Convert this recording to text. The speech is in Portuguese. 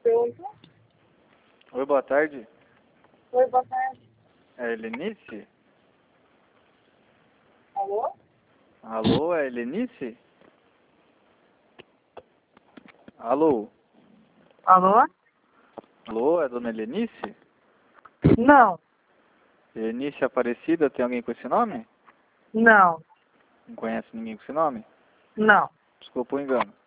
Pronto. Oi, boa tarde. Oi, boa tarde. É a Helenice? Alô? Alô, é a Helenice? Alô? Alô? Alô, é a dona Helenice? Não, Helenice Aparecida, tem alguém com esse nome? não, Não conhece ninguém com esse nome? não. Desculpa o engano.